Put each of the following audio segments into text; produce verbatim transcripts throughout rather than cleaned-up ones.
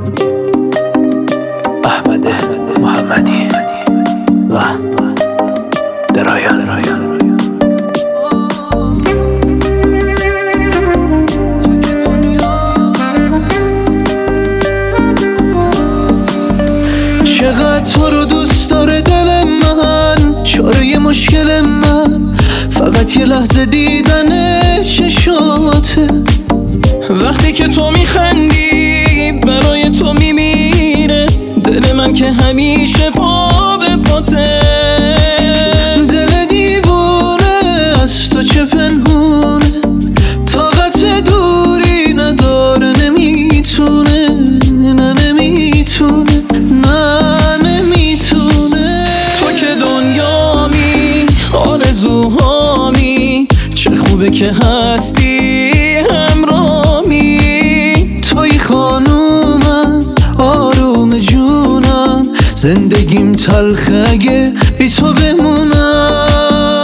احمد محمدی و درایان چقدر تو رو دوست داره دل من، چاره مشکل من فقط یه لحظه دیدن چشاته. وقتی که تو میخندی برای تو میمیره دل من که همیشه پا به پاته. دل دیوونه از تو چه پنهونه، طاقت دوری نداره، نمیتونه نه نمیتونه نه نمیتونه. تو که دنیامی آرزوهامی، چه خوبه که هستی همرامی. توی خانومم آروم جونم، زندگیم تلخه اگه بی تو بمونم.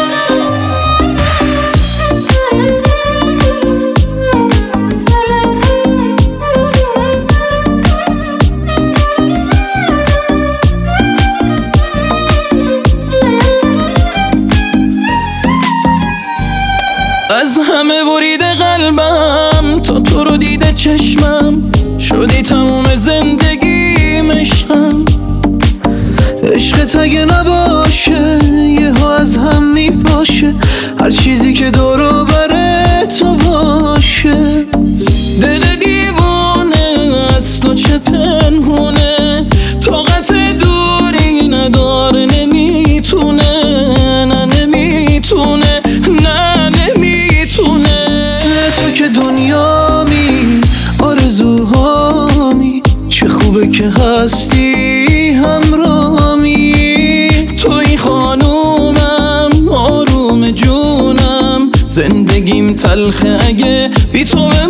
از همه بریده قلبم تا تو رو دیده چشمم، شدی تموم زندگیم عشقم. عشقت اگه نباشه یه ها از هم میپاشه، هر چیزی که دور و بر تو باشه. دل دیوونه از تو چه پنهونه، طاقت دوری نداره، نمیتونه نه نمیتونه نه نمیتونه. تو که دنیامی آرزوهامی، چه خوبه که هستی همرامی. توی خانومم آروم جونم، زندگیم تلخه اگه بی تو